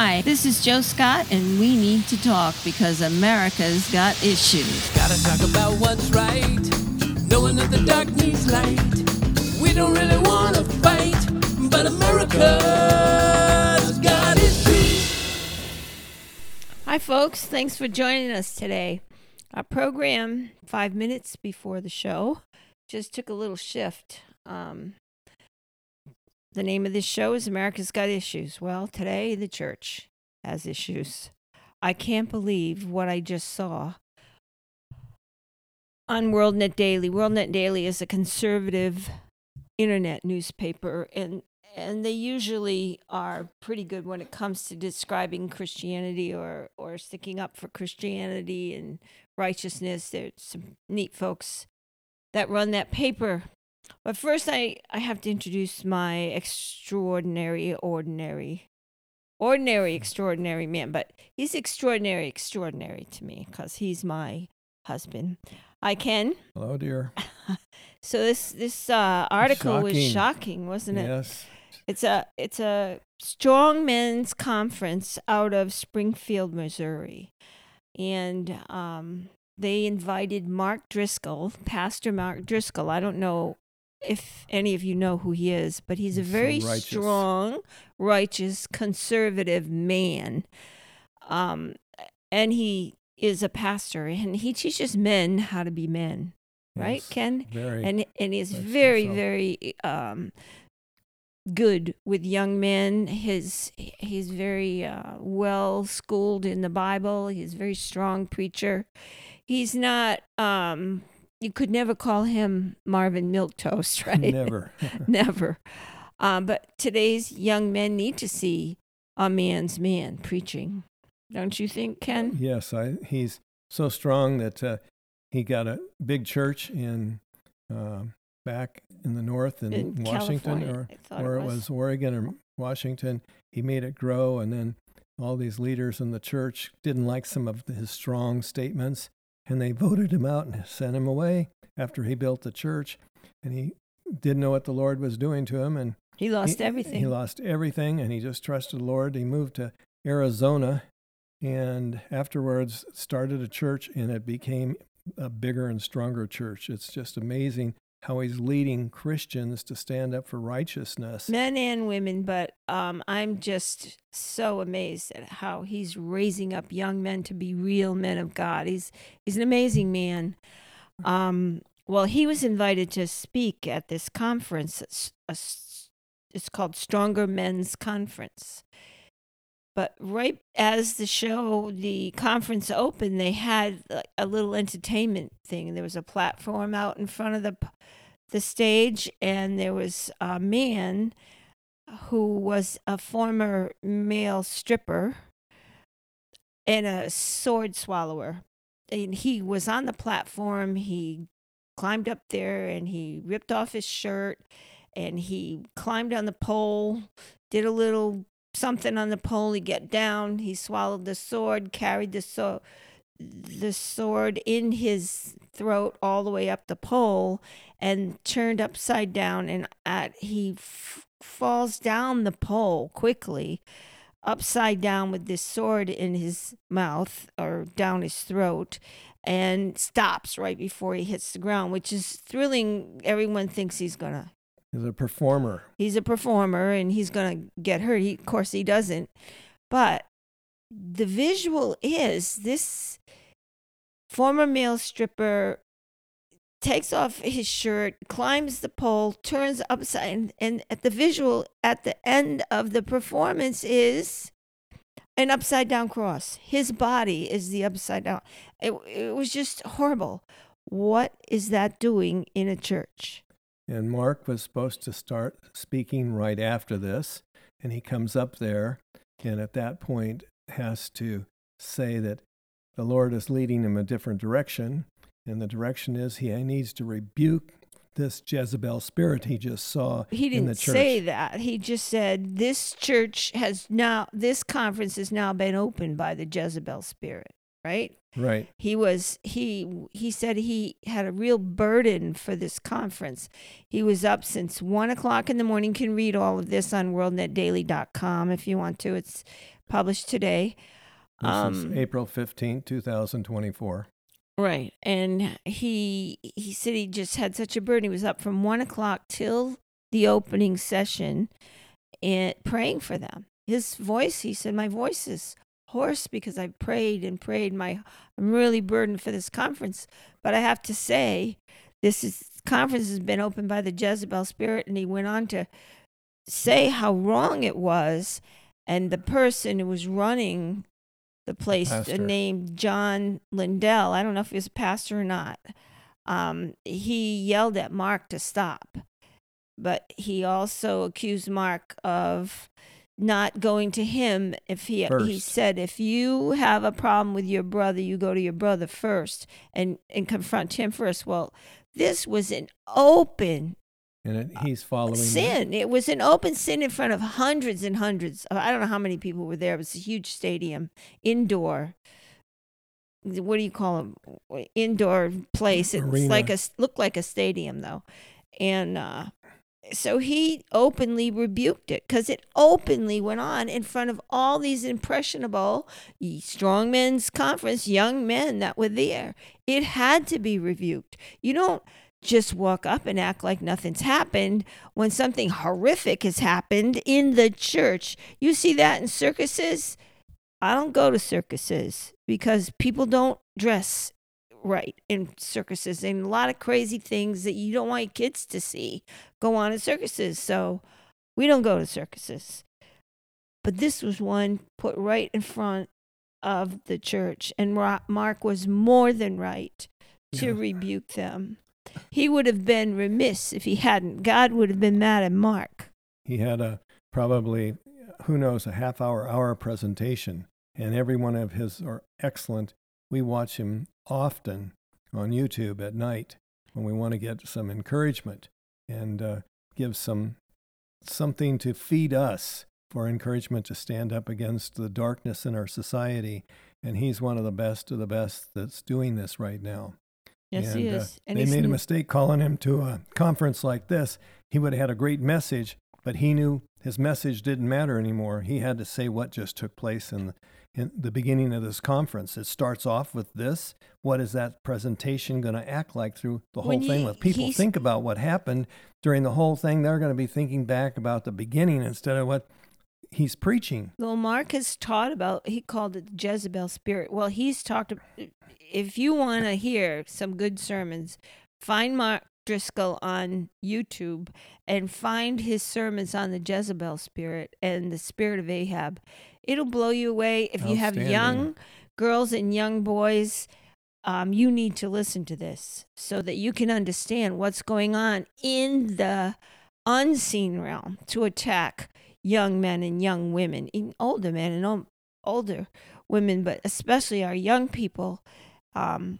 Hi, this is Joe Scott, and we need to talk because America's got issues. Gotta talk about what's right, knowing that the dark needs light. We don't really want to fight, but America's got issues. Hi, folks. Thanks for joining us today. Our program, 5 minutes before the show, just took a little shift. The name of this show is America's Got Issues. Well, today the church has issues. I can't believe what I just saw on WorldNet Daily. WorldNet Daily is a conservative internet newspaper, and they usually are pretty good when it comes to describing Christianity or sticking up for Christianity and righteousness. There's some neat folks that run that paper. But first, I have to introduce my extraordinary man. But he's extraordinary to me because he's my husband. Hi, Ken. Hello, dear. So this article was shocking, wasn't it? Yes. It's a strong men's conference out of Springfield, Missouri, and they invited Mark Driscoll, Pastor Mark Driscoll. I don't know if any of you know who he is, but he's a very strong, righteous, conservative man, and he is a pastor, and he teaches men how to be men. Right, Yes, Ken? very. And he's very good with young men. He's very well schooled in the Bible. He's a very strong preacher. He's not. You could never call him Marvin Milquetoast, right? Never. Never. But today's young men need to see a man's man preaching. Don't you think, Ken? Yes, he's so strong that he got a big church in back in the north in Washington, or it was Oregon or Washington. He made it grow, and then all these leaders in the church didn't like some of his strong statements, and they voted him out and sent him away after he built the church, and he didn't know what the Lord was doing to him, and he lost everything. He lost everything, and he just trusted the Lord. He moved to Arizona, and afterwards started a church, and it became a bigger and stronger church. It's just amazing how he's leading Christians to stand up for righteousness. Men and women, but I'm just so amazed at how he's raising up young men to be real men of God. He's an amazing man. Well, he was invited to speak at this conference. It's called Stronger Men's Conference. But right as the conference opened, they had a little entertainment thing. There was a platform out in front of the stage, and there was a man who was a former male stripper and a sword swallower. And he was on the platform. He climbed up there, and he ripped off his shirt, and he climbed on the pole, did a little something on the pole. He get down, he swallowed the sword, carried the sword in his throat all the way up the pole, and turned upside down, and he falls down the pole quickly, upside down with this sword in his mouth or down his throat, and stops right before he hits the ground, which is thrilling. Everyone thinks he's gonna. He's a performer. He's a performer, and he's going to get hurt. Of course, he doesn't. But the visual is this former male stripper takes off his shirt, climbs the pole, turns upside, and at the visual at the end of the performance is an upside-down cross. His body is the upside-down. It was just horrible. What is that doing in a church? And Mark was supposed to start speaking right after this, and he comes up there, and at that point has to say that the Lord is leading him a different direction, and the direction is he needs to rebuke this Jezebel spirit he just saw in the church. He didn't say that. He just said this conference has now been opened by the Jezebel spirit, right? Right. He said he had a real burden for this conference. He was up since 1:00 in the morning. You can read all of this on worldnetdaily.com if you want to. It's published today. This is April 15th, 2024. Right. And he said he just had such a burden. He was up from 1:00 till the opening session and praying for them. His voice, he said, my voice is hoarse because I prayed and prayed. I'm really burdened for this conference. But I have to say, this conference has been opened by the Jezebel spirit. And he went on to say how wrong it was. And the person who was running the place, named John Lindell, I don't know if he was a pastor or not, he yelled at Mark to stop. But he also accused Mark of not going to him. If he said, if you have a problem with your brother, you go to your brother first and confront him first. Well, this was an open he's following sin. That. It was an open sin in front of hundreds and hundreds. I don't know how many people were there. It was a huge stadium, indoor. What do you call them? Indoor place. It's looked like a stadium though, and so he openly rebuked it because it openly went on in front of all these impressionable strong men's conference, young men that were there. It had to be rebuked. You don't just walk up and act like nothing's happened when something horrific has happened in the church. You see that in circuses. I don't go to circuses because people don't dress right in circuses, and a lot of crazy things that you don't want your kids to see go on in circuses. So we don't go to circuses. But this was one put right in front of the church, and Mark was more than right to rebuke them. He would have been remiss if he hadn't. God would have been mad at Mark. He had probably, who knows, a hour presentation, and every one of his are excellent. We watch him often on YouTube at night when we want to get some encouragement and give something to feed us for encouragement to stand up against the darkness in our society. And he's one of the best that's doing this right now. Yes, he is. And they made a mistake calling him to a conference like this. He would have had a great message, but he knew his message didn't matter anymore. He had to say what just took place in the beginning of this conference. It starts off with this. What is that presentation going to act like through the whole thing? When people think about what happened during the whole thing, they're going to be thinking back about the beginning instead of what he's preaching. Well, Mark has taught about, he called it the Jezebel spirit. Well, he's talked, if you want to hear some good sermons, find Mark Driscoll on YouTube and find his sermons on the Jezebel spirit and the spirit of Ahab. It'll blow you away. If you have young girls and young boys, you need to listen to this so that you can understand what's going on in the unseen realm to attack young men and young women, even older men and older women, but especially our young people. And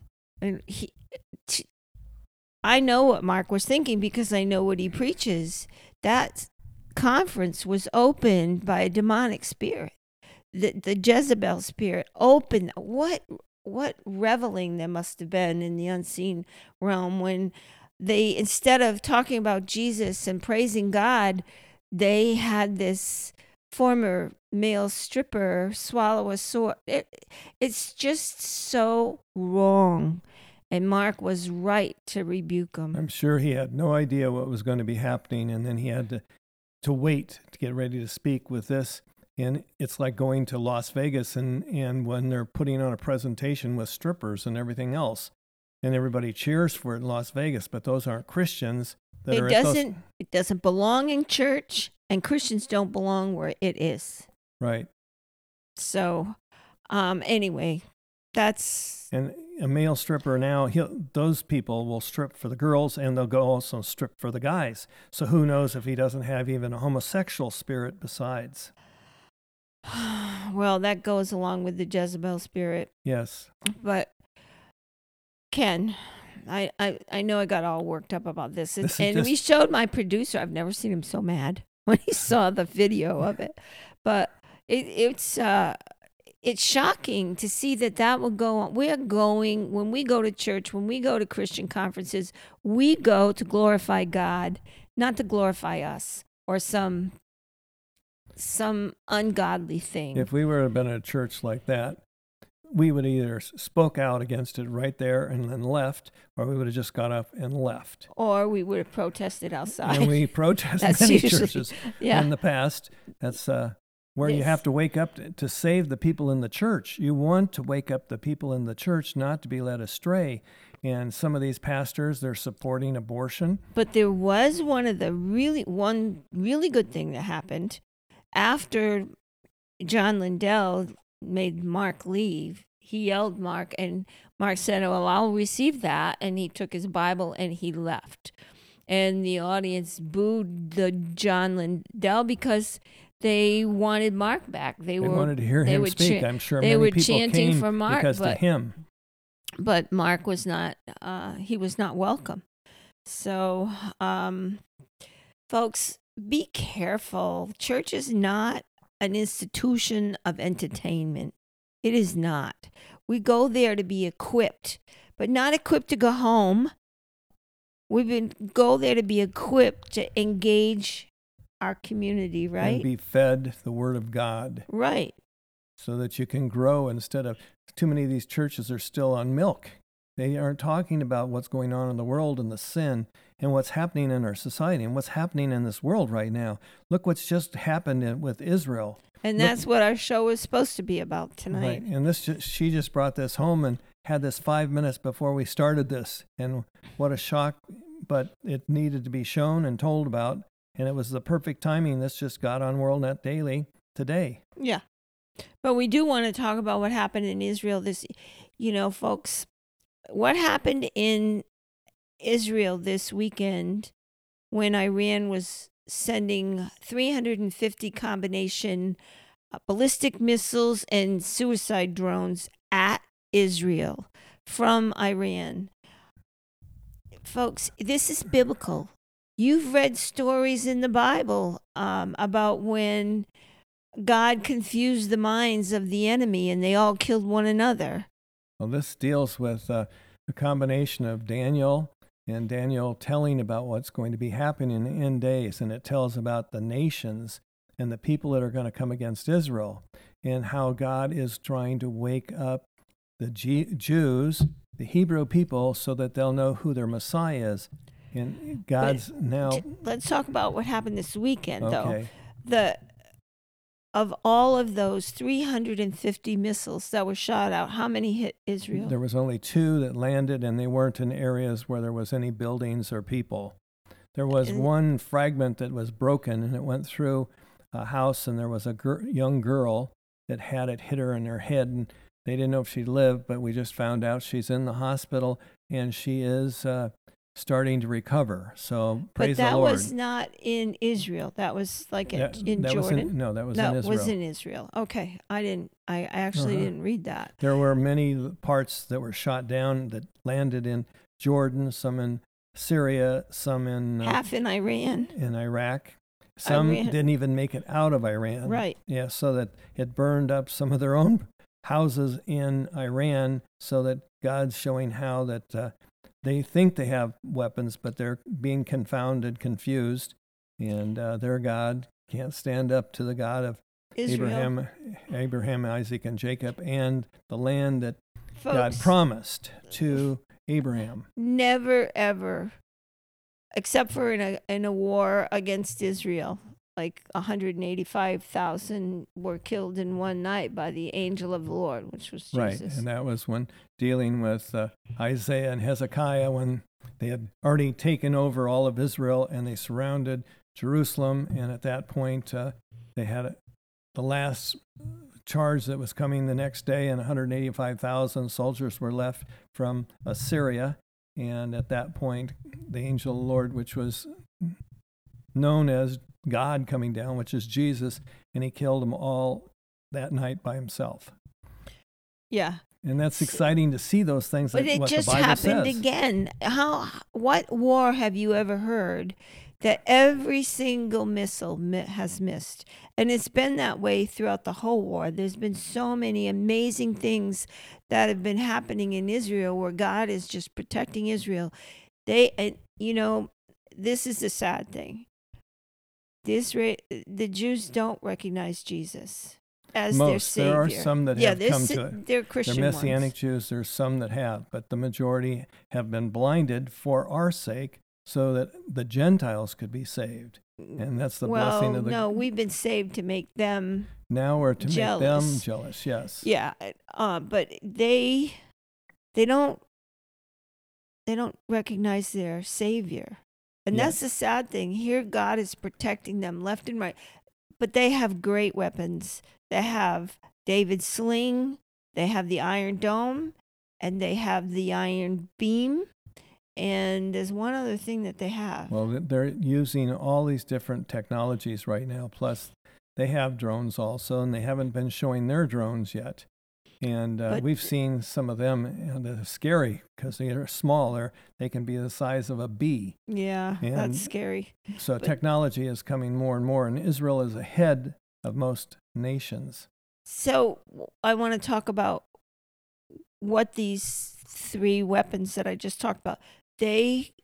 I know what Mark was thinking because I know what he preaches. That conference was opened by a demonic spirit. The Jezebel spirit opened. What reveling there must have been in the unseen realm when they, instead of talking about Jesus and praising God, they had this former male stripper swallow a sword. It's just so wrong. And Mark was right to rebuke him. I'm sure he had no idea what was going to be happening, and then he had to wait to get ready to speak with this. And it's like going to Las Vegas and when they're putting on a presentation with strippers and everything else, and everybody cheers for it in Las Vegas, but those aren't Christians. It doesn't belong in church, and Christians don't belong where it is. Right. So, anyway, that's... And a male stripper now, those people will strip for the girls, and they'll go also strip for the guys. So who knows if he doesn't have even a homosexual spirit besides. Well, that goes along with the Jezebel spirit. Yes. But, Ken, I know I got all worked up about this. We showed my producer. I've never seen him so mad when he saw the video of it. But it's it's shocking to see that will go on. We're going, when we go to church, when we go to Christian conferences, we go to glorify God, not to glorify us or some ungodly thing. If we were been at a church like that, we would either spoke out against it right there and then left, or we would have just got up and left. Or we would have protested outside. And we protested many churches in the past. That's where you have to wake up to save the people in the church. You want to wake up the people in the church not to be led astray. And some of these pastors, they're supporting abortion. But there was one really good thing that happened after John Lindell made Mark leave. He yelled Mark, and Mark said, "Well, I'll receive that." And he took his Bible and he left. And the audience booed the John Lindell because they wanted Mark back. They wanted to hear him speak. I'm sure many people came for Mark because of him. But Mark was not. He was not welcome. So, folks, be careful. Church is not an institution of entertainment. It is not. We go there to be equipped, but not equipped to go home. Go there to be equipped to engage our community, right? And be fed the Word of God. Right. So that you can grow instead of, too many of these churches are still on milk. They aren't talking about what's going on in the world and the sin and what's happening in our society and what's happening in this world right now. Look what's just happened with Israel. And that's what our show is supposed to be about tonight. Right. And she just brought this home and had this 5 minutes before we started this. And what a shock, but it needed to be shown and told about. And it was the perfect timing. This just got on WorldNet Daily today. Yeah. But we do want to talk about what happened in Israel folks, what happened in Israel this weekend when Iran was sending 350 combination ballistic missiles and suicide drones at Israel from Iran. Folks, this is biblical. You've read stories in the Bible about when God confused the minds of the enemy and they all killed one another. Well, this deals with a combination of Daniel and Daniel telling about what's going to be happening in the end days, and it tells about the nations and the people that are going to come against Israel and how God is trying to wake up the Jews, the Hebrew people, so that they'll know who their Messiah is. And let's talk about what happened this weekend, okay. though. Of all of those 350 missiles that were shot out, how many hit Israel? There was only 2 that landed, and they weren't in areas where there was any buildings or people. There was one fragment that was broken, and it went through a house, and there was a young girl that had it hit her in her head, and they didn't know if she'd live, but we just found out she's in the hospital, and she is starting to recover. So praise the Lord. But that was not in Israel. That was like in Jordan. That was in Israel. That was in Israel. Okay, I actually didn't read that. There were many parts that were shot down that landed in Jordan, some in Syria, some in half in Iran, in Iraq. Some didn't even make it out of Iran. Right. Yeah, so that it burned up some of their own houses in Iran, so that God's showing how that they think they have weapons, but they're being confounded, confused, and their God can't stand up to the God of Israel. Abraham, Isaac, and Jacob, and the land that God promised to Abraham. Never, ever, except for in a war against Israel, like 185,000 were killed in one night by the angel of the Lord, which was Jesus. Right, and that was when dealing with Isaiah and Hezekiah, when they had already taken over all of Israel and they surrounded Jerusalem, and at that point they had the last charge that was coming the next day, and 185,000 soldiers were left from Assyria, and at that point the angel of the Lord, which was known as God coming down, which is Jesus, and he killed them all that night by himself. Yeah. And that's exciting to see those things. But it just happened again. What war have you ever heard that every single missile has missed. And it's been that way throughout the whole war. There's been so many amazing things that have been happening in Israel where God is just protecting Israel. This is the sad thing. The Jews don't recognize Jesus as their Savior. There are some that have come to it. They're Christian They're Messianic ones. Jews. There's some that have, but the majority have been blinded for our sake so that the Gentiles could be saved. And that's the blessing of the... No, we've been saved to make them Now we're to jealous. make them jealous, yes. Yeah, but they don't recognize their Savior. And that's the sad thing. Here God is protecting them left and right. But they have great weapons. They have David's sling, they have the Iron Dome, and they have the Iron Beam. And there's one other thing that they have. Well, they're using all these different technologies right now. Plus, they have drones also, and they haven't been showing their drones yet. And we've seen some of them, and they're scary because they are small. They can be the size of a bee. Yeah, that's scary. So technology is coming more and more, and Israel is ahead of most nations. So I want to talk about what these 3 weapons that I just talked about, they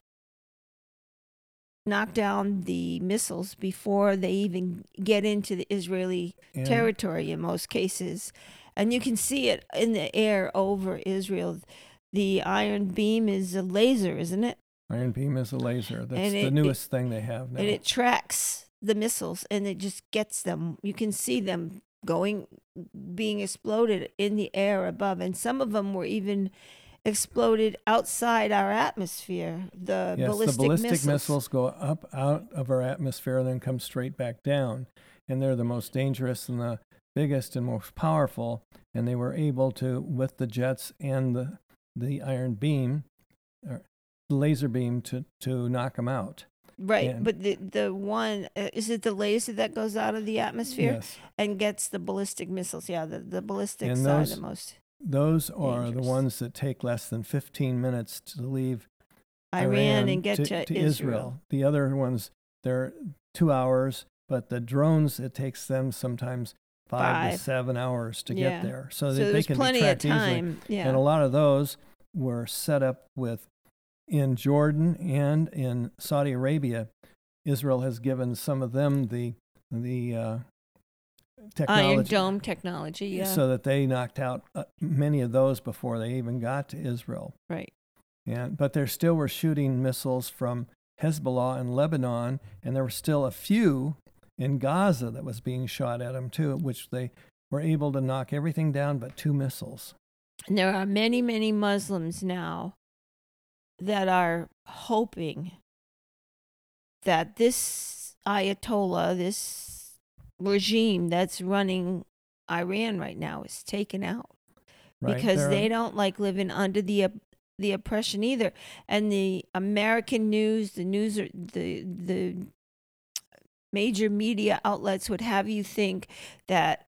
knock down the missiles before they even get into the Israeli territory in most cases. And you can see it in the air over Israel. The Iron Beam is a laser, isn't it? Iron Beam is a laser. That's the newest thing they have now. And it tracks the missiles, and it just gets them. You can see them being exploded in the air above. And some of them were even exploded outside our atmosphere. The ballistic missiles go up out of our atmosphere and then come straight back down. And they're the most dangerous and the biggest and most powerful, and they were able to, with the jets and the Iron Beam, or laser beam, to knock them out. Right, but the one, is it the laser that goes out of the atmosphere and gets the ballistic missiles? Yeah, the ballistics are the most Those are dangerous. the ones that take less than 15 minutes to leave Iran and get to Israel. The other ones, they're 2 hours, but the drones, it takes them sometimes 5 to 7 hours to get there. So that they can be tracked easily. And a lot of those were set up in Jordan and in Saudi Arabia. Israel has given some of them the technology. Iron Dome technology, so that they knocked out many of those before they even got to Israel. Right. But there still were shooting missiles from Hezbollah in Lebanon, and there were still a few in Gaza that was being shot at them too, which they were able to knock everything down but 2 missiles. And there are many, many Muslims now that are hoping that this Ayatollah, this regime that's running Iran right now, is taken out. Right. Because they don't like living under the oppression either. And the American news, the major media outlets would have you think that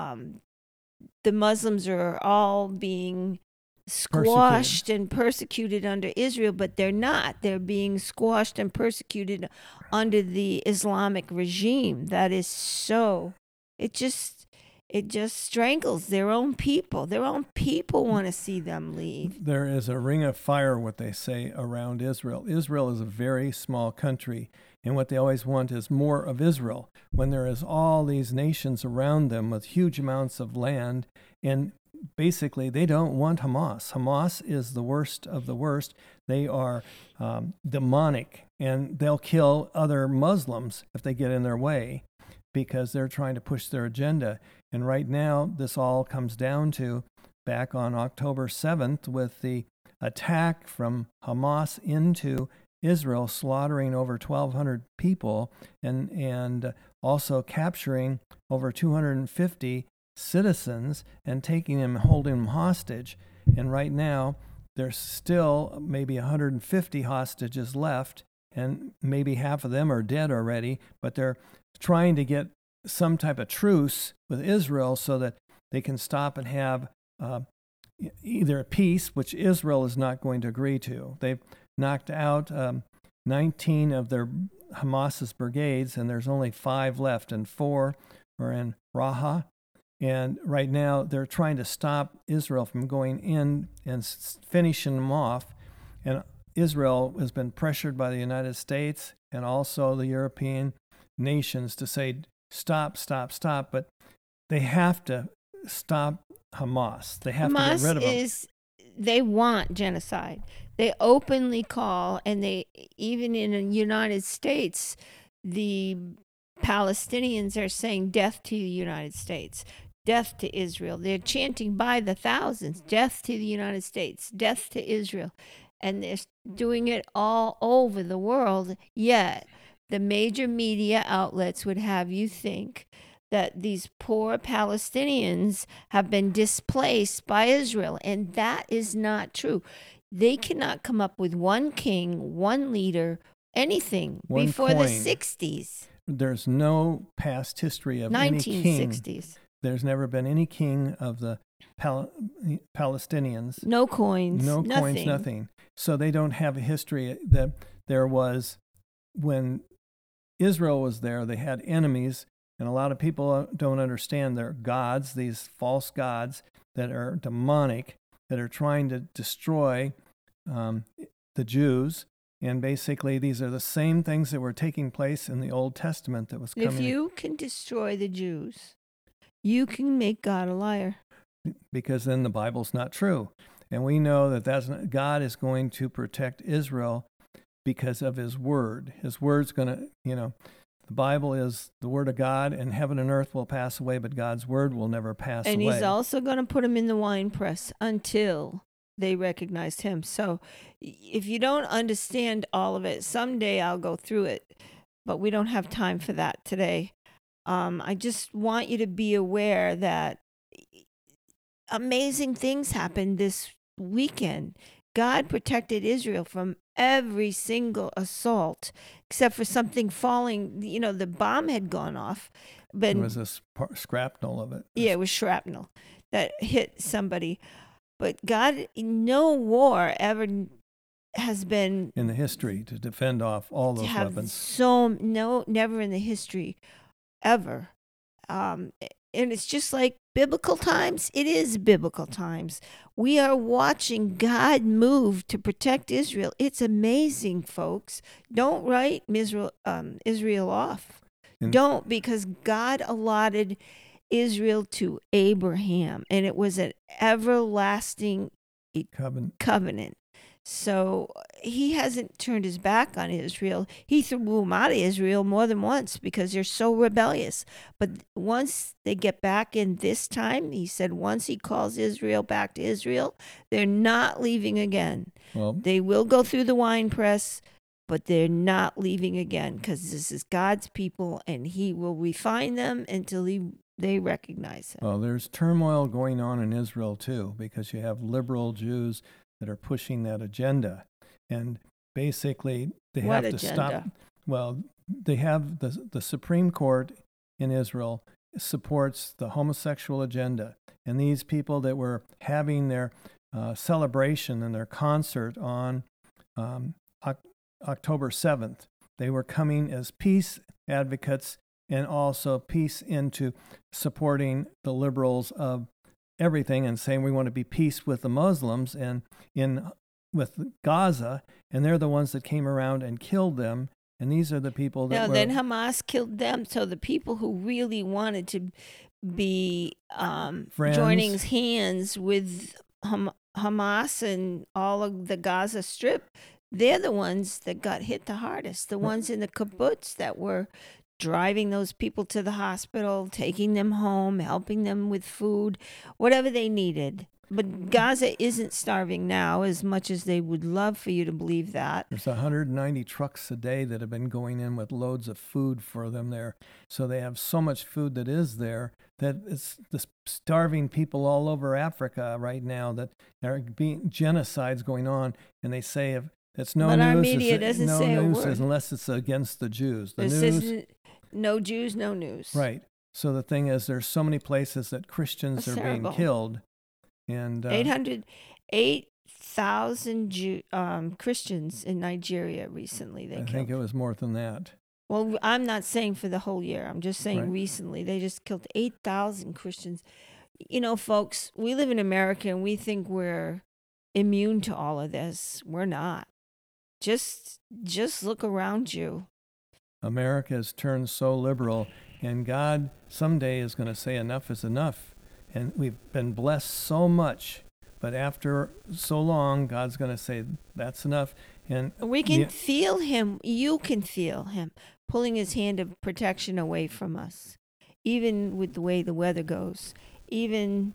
the Muslims are all being squashed and persecuted under Israel, but they're not. They're being squashed and persecuted under the Islamic regime. That is so. It just strangles their own people. Their own people want to see them leave. There is a ring of fire, what they say, around Israel. Israel is a very small country, and what they always want is more of Israel. When there is all these nations around them with huge amounts of land, and basically they don't want Hamas. Hamas is the worst of the worst. They are demonic, and they'll kill other Muslims if they get in their way because they're trying to push their agenda. And right now, this all comes down to back on October 7th with the attack from Hamas into Israel, slaughtering over 1,200 people and also capturing over 250 citizens and taking them, holding them hostage. And right now, there's still maybe 150 hostages left, and maybe half of them are dead already, but they're trying to get some type of truce with Israel so that they can stop and have either a peace, which Israel is not going to agree to. They've knocked out 19 of their Hamas's brigades, and there's only 5 left, and 4 are in Rafah. And right now, they're trying to stop Israel from going in and finishing them off. And Israel has been pressured by the United States and also the European nations to say, stop, stop, stop. But they have to stop Hamas. They have to get rid of them. They want genocide. They openly call, and they, even in the United States, the Palestinians are saying death to the United States, death to Israel. They're chanting by the thousands, death to the United States, death to Israel. And they're doing it all over the world. Yet the major media outlets would have you think that these poor Palestinians have been displaced by Israel. And that is not true. They cannot come up with one king, one leader, anything before the 60s. There's no past history of any king. 1960s. There's never been any king of the Palestinians. No coins. No coins, nothing. So they don't have a history that there was when Israel was there. They had enemies, and a lot of people don't understand they're gods, these false gods that are demonic, that are trying to destroy the Jews. And basically, these are the same things that were taking place in the Old Testament that was coming. If you can destroy the Jews, you can make God a liar. Because then the Bible's not true. And we know that God is going to protect Israel because of his word. His word's going to, the Bible is the word of God, and heaven and earth will pass away, but God's word will never pass away. And he's also going to put them in the winepress until they recognized him. So if you don't understand all of it, someday I'll go through it, but we don't have time for that today. I just want you to be aware that amazing things happened this weekend. God protected Israel from every single assault, except for something falling. The bomb had gone off. But it was a shrapnel of it. Yeah, it was shrapnel that hit somebody. But God, no war ever has been in the history to defend off all those weapons. Never in the history, ever. And it's just like biblical times. It is biblical times. We are watching God move to protect Israel. It's amazing, folks. Don't write Israel off. Don't, because God allotted Israel to Abraham, and it was an everlasting covenant. So he hasn't turned his back on Israel. He threw them out of Israel more than once because they're so rebellious. But once they get back in this time, he said once he calls Israel back to Israel, they're not leaving again. Well, they will go through the winepress, but they're not leaving again because this is God's people, and he will refine them until they recognize him. Well, there's turmoil going on in Israel, too, because you have liberal Jews that are pushing that agenda. And basically, they have to stop. Well, they have the Supreme Court in Israel supports the homosexual agenda. And these people that were having their celebration and their concert on October 7th, they were coming as peace advocates and also peace into supporting the liberals of everything and saying we want to be peace with the Muslims and with Gaza, and they're the ones that came around and killed them. And these are the people that then Hamas killed them. So the people who really wanted to be joining hands with Hamas and all of the Gaza Strip, they're the ones that got hit the hardest. The ones in the kibbutz that were driving those people to the hospital, taking them home, helping them with food, whatever they needed. But Gaza isn't starving now as much as they would love for you to believe that. There's 190 trucks a day that have been going in with loads of food for them there. So they have so much food that is there that it's the starving people all over Africa right now that are being genocides going on. And they say it's no news. But our media doesn't say a word. Unless it's against the Jews. The this news isn't no Jews, no news. Right. So the thing is, there's so many places that Christians are being killed. And 8,000 Christians in Nigeria recently. I think it was more than that. Well, I'm not saying for the whole year. I'm just saying Right. recently they just killed 8,000 Christians. You know, folks, we live in America and we think we're immune to all of this. We're not. Just look around you. America has turned so liberal, and God someday is going to say enough is enough. And we've been blessed so much, but after so long, God's going to say that's enough. And we can feel him. You can feel him pulling his hand of protection away from us, even with the way the weather goes. Even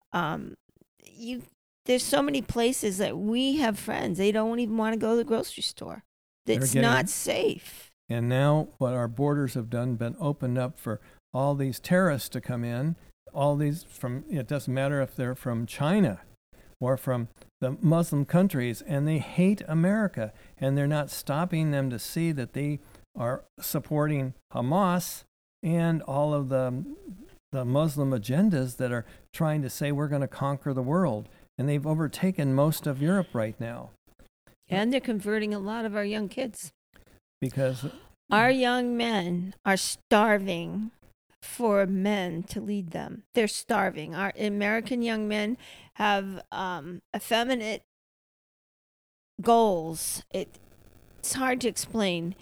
there's so many places that we have friends. They don't even want to go to the grocery store. It's not safe. And now what our borders have done, been opened up for all these terrorists to come in, all these from, it doesn't matter if they're from China or from the Muslim countries, and they hate America, and they're not stopping them to see that they are supporting Hamas and all of the Muslim agendas that are trying to say we're going to conquer the world. And they've overtaken most of Europe right now. And they're converting a lot of our young kids. Because our young men are starving for men to lead them. They're starving. Our American young men have effeminate goals. It's hard to explain.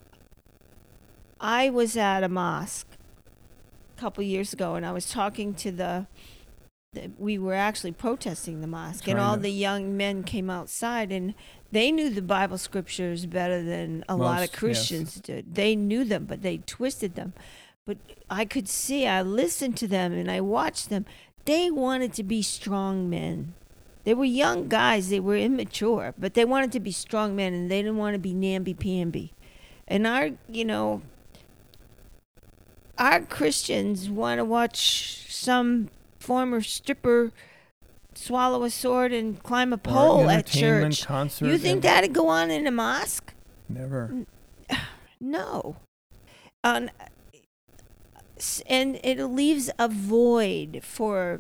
I was at a mosque a couple years ago, and I was talking to we were actually protesting the mosque, and all the young men came outside, and they knew the Bible scriptures better than a lot of Christians did. They knew them, but they twisted them. But I could see, I listened to them, and I watched them. They wanted to be strong men. They were young guys. They were immature, but they wanted to be strong men, and they didn't want to be namby-pamby. And our Christians want to watch some former stripper swallow a sword and climb a pole at church. Concert, you think that'd go on in a mosque? Never. No. And it leaves a void for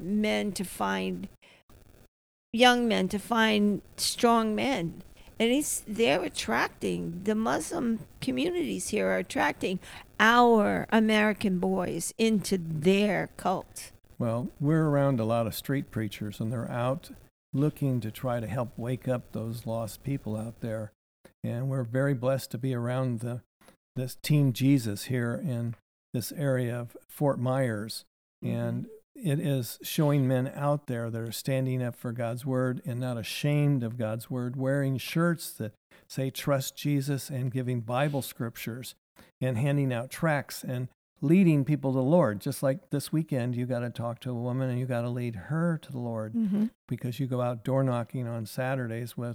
young men to find strong men. And they're attracting, the Muslim communities here are attracting our American boys into their cult. Well, we're around a lot of street preachers, and they're out looking to try to help wake up those lost people out there. And we're very blessed to be around this Team Jesus here in this area of Fort Myers. And it is showing men out there that are standing up for God's word and not ashamed of God's word, wearing shirts that say trust Jesus, and giving Bible scriptures and handing out tracts and leading people to the Lord. Just like this weekend, you got to talk to a woman and you got to lead her to the Lord, because you go out door knocking on Saturdays with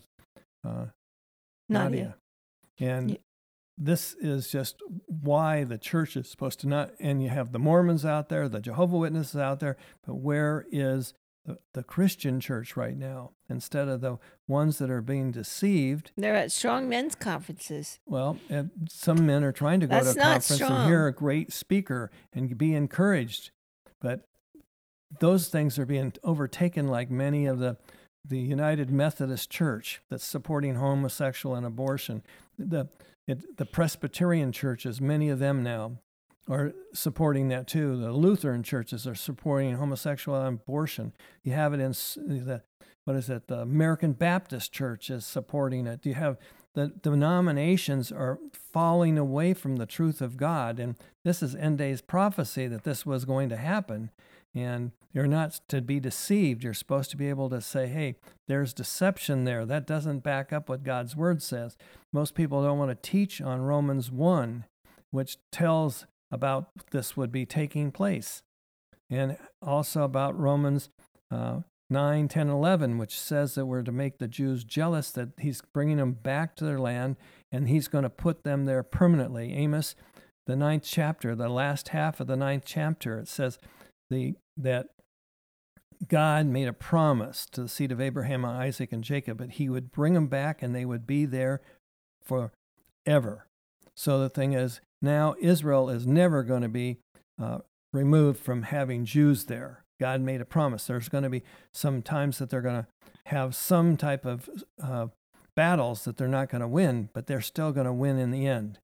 Nadia. And this is just why the church is supposed to not, and you have the Mormons out there, the Jehovah's Witnesses out there, but where is the Christian church right now? Instead of the ones that are being deceived. They're at strong men's conferences. Well, and some men are trying to go to a conference and hear a great speaker and be encouraged. But those things are being overtaken, like many of the United Methodist Church that's supporting homosexual and abortion. The Presbyterian churches, many of them now, are supporting that too. The Lutheran churches are supporting homosexual and abortion. You have it in the American Baptist Church is supporting it. You have the denominations are falling away from the truth of God. And this is end days prophecy that this was going to happen. And you're not to be deceived. You're supposed to be able to say, hey, there's deception there. That doesn't back up what God's word says. Most people don't want to teach on Romans 1, which tells about this would be taking place. And also about Romans 9, 10, 11, which says that we're to make the Jews jealous, that he's bringing them back to their land, and he's going to put them there permanently. Amos, the 9th chapter, the last half of the 9th chapter, it says that God made a promise to the seed of Abraham, Isaac, and Jacob, that he would bring them back and they would be there forever. So the thing is, now Israel is never going to be removed from having Jews there. God made a promise. There's going to be some times that they're going to have some type of battles that they're not going to win, but they're still going to win in the end.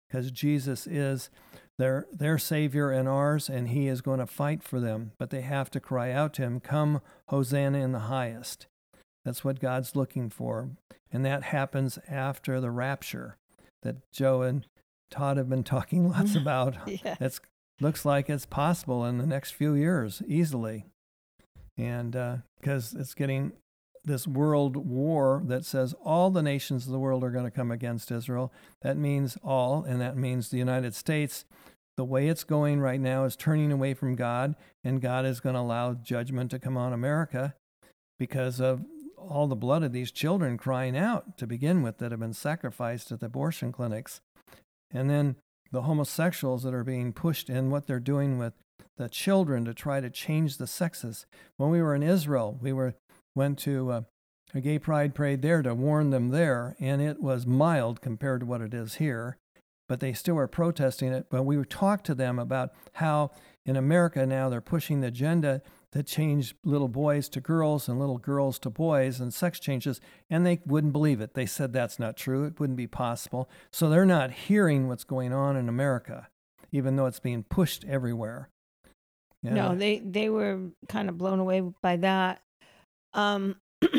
because Jesus is their Savior and ours, and he is going to fight for them. But they have to cry out to him, "Come, Hosanna in the highest." That's what God's looking for. And that happens after the rapture that Joe and Todd have been talking lots about. Yeah. It looks like it's possible in the next few years, easily. And because it's getting this world war that says all the nations of the world are going to come against Israel. That means all, and that means the United States. The way it's going right now is turning away from God, and God is going to allow judgment to come on America because of all the blood of these children crying out to begin with that have been sacrificed at the abortion clinics. And then the homosexuals that are being pushed in, what they're doing with the children to try to change the sexes. When we were in Israel, went to a gay pride parade there to warn them there, and it was mild compared to what it is here, but they still are protesting it. But we talked to them about how in America now they're pushing the agenda to change little boys to girls and little girls to boys and sex changes, and they wouldn't believe it. They said that's not true. It wouldn't be possible. So they're not hearing what's going on in America, even though it's being pushed everywhere. Yeah. No, they were kind of blown away by that. But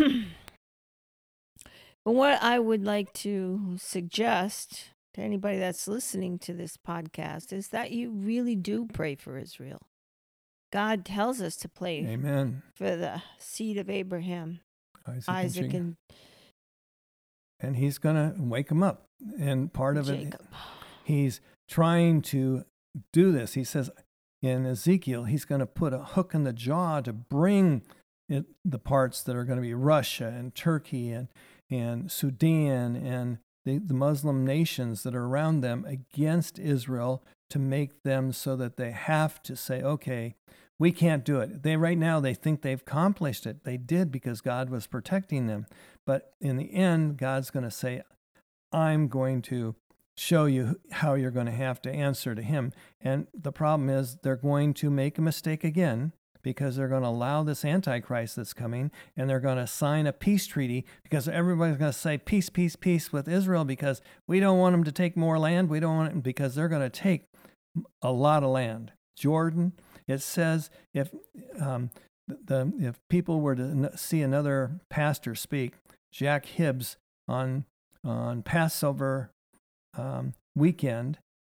what I would like to suggest to anybody that's listening to this podcast is that you really do pray for Israel. God tells us to pray Amen. For the seed of Abraham, Isaac and he's going to wake them up. And part of Jacob. He's trying to do this. He says in Ezekiel, he's going to put a hook in the jaw to bring the parts that are going to be Russia and Turkey and Sudan and the Muslim nations that are around them against Israel to make them so that they have to say, okay, we can't do it. Right now they think they've accomplished it. They did because God was protecting them. But in the end, God's going to say, I'm going to show you how you're going to have to answer to him. And the problem is they're going to make a mistake again, because they're going to allow this Antichrist that's coming, and they're going to sign a peace treaty because everybody's going to say peace, peace, peace with Israel because we don't want them to take more land. We don't want it because they're going to take a lot of land. Jordan, it says if people were to see another pastor speak, Jack Hibbs on Passover weekend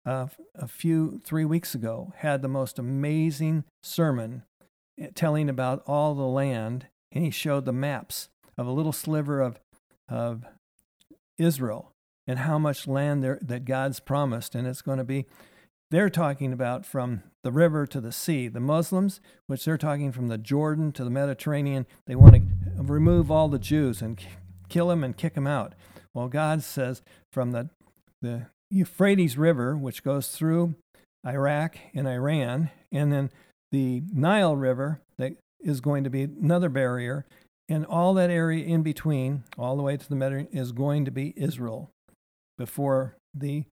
3 weeks ago had the most amazing sermon telling about all the land, and he showed the maps of a little sliver of Israel and how much land there that God's promised, and it's going to be, they're talking about from the river to the sea. The Muslims, which they're talking from the Jordan to the Mediterranean, they want to remove all the Jews and kill them and kick them out. Well, God says from the Euphrates River, which goes through Iraq and Iran, and then the Nile River that is going to be another barrier, and all that area in between, all the way to the Mediterranean, is going to be Israel before the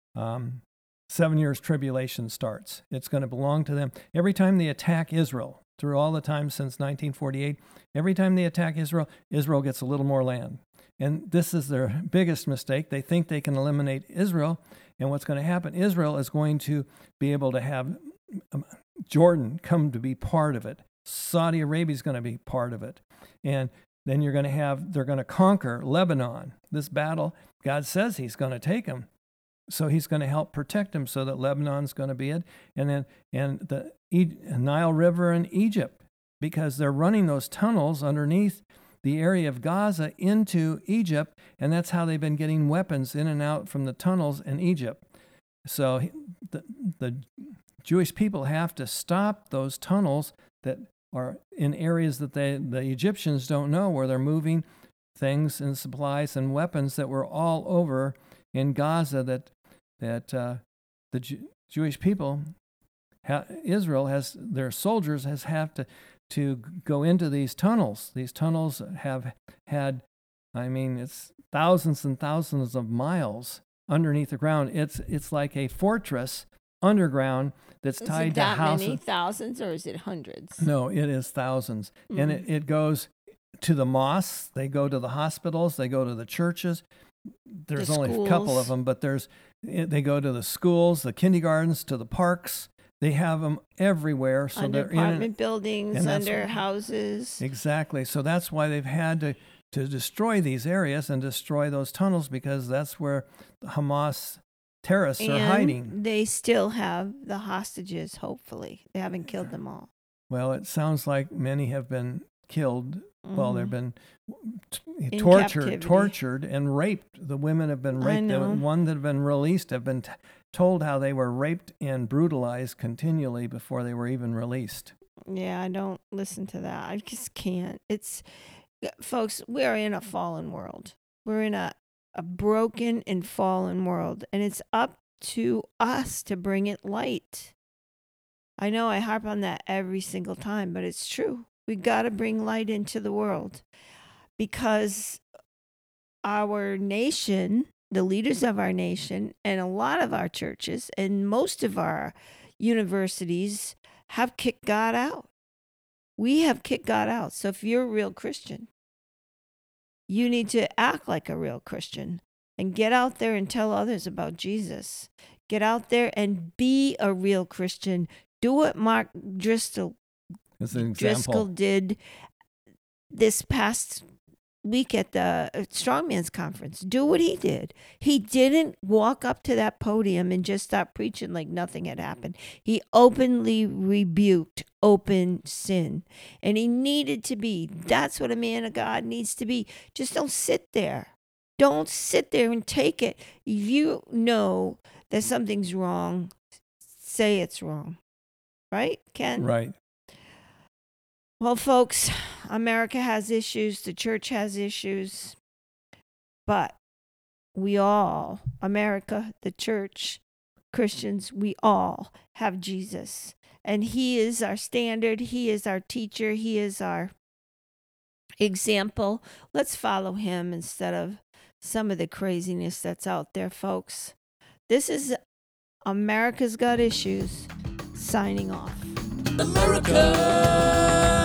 7 years tribulation starts. It's going to belong to them. Every time they attack Israel, through all the time since 1948, every time they attack Israel, Israel gets a little more land. And this is their biggest mistake. They think they can eliminate Israel, and what's going to happen, Israel is going to be able to have Jordan come to be part of it. Saudi Arabia is going to be part of it. And then they're going to conquer Lebanon. This battle, God says he's going to take them. So he's going to help protect them so that Lebanon's going to be it. And the Nile River in Egypt, because they're running those tunnels underneath the area of Gaza into Egypt, and that's how they've been getting weapons in and out from the tunnels in Egypt. So the Jewish people have to stop those tunnels that are in areas that the Egyptians don't know, where they're moving things and supplies and weapons that were all over in Gaza that the Jewish people, Israel has, their soldiers have to go into these tunnels. These tunnels have had, it's thousands and thousands of miles underneath the ground. It's like a fortress underground that's tied to houses. Is it that many thousands, or is it hundreds? No, it is thousands. Mm-hmm. And it goes to the mosques, they go to the hospitals, they go to the churches. There's only a couple of them, but there's They go to the schools, the kindergartens, to the parks. They have them everywhere. So under they're apartment buildings, under houses. Exactly. So that's why they've had to destroy these areas and destroy those tunnels, because that's where the Hamas terrorists are hiding. They still have the hostages, hopefully. They haven't killed them all. Well, it sounds like many have been killed. Well, they've been tortured and raped. The women have been raped. The one that have been released have been told how they were raped and brutalized continually before they were even released. Yeah, I don't listen to that. I just can't. Folks, we're in a fallen world. We're in a broken and fallen world, and it's up to us to bring it light. I know I harp on that every single time, but it's true. We got to bring light into the world, because our nation, the leaders of our nation, and a lot of our churches and most of our universities have kicked God out. We have kicked God out. So if you're a real Christian, you need to act like a real Christian and get out there and tell others about Jesus. Get out there and be a real Christian. Do what Mark Driscoll did this past week at the Strongman's Conference. Do what he did. He didn't walk up to that podium and just start preaching like nothing had happened. He openly rebuked open sin. And he needed to be. That's what a man of God needs to be. Just don't sit there. Don't sit there and take it. If you know that something's wrong, say it's wrong. Right, Ken? Right. Well, folks, America has issues. The church has issues. But we all, America, the church, Christians, we all have Jesus. And he is our standard. He is our teacher. He is our example. Let's follow him instead of some of the craziness that's out there, folks. This is America's Got Issues, signing off. America.